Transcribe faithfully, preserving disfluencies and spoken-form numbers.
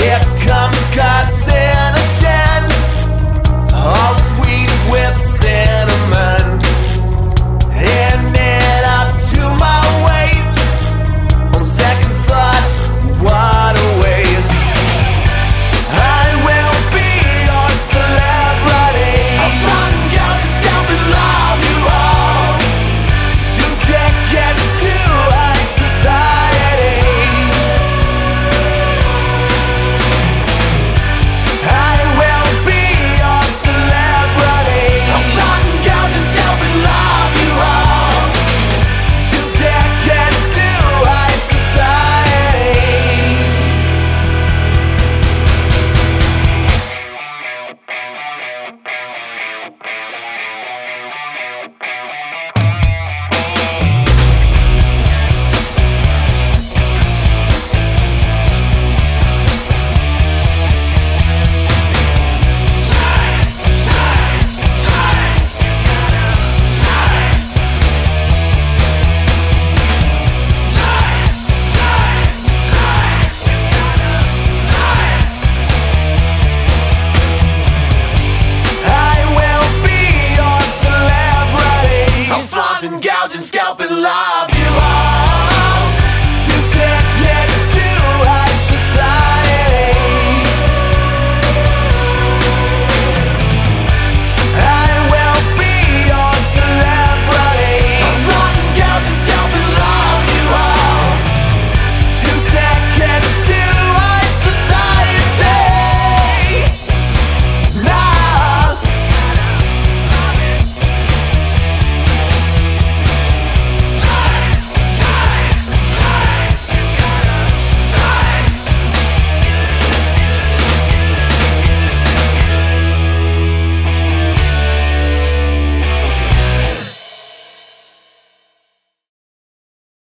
Here comes carcinogen, all sweet with cinnamon. In it up to my waist. On second thought, what a waste. I will be your celebrity. I'll find girls and scalp and love you all. Two decades to high society. I will be your celebrity. I'll find girls and scalp and love you all. Two decades to high society. I will be your celebrity. I'm flaunting, gouging, scalping live.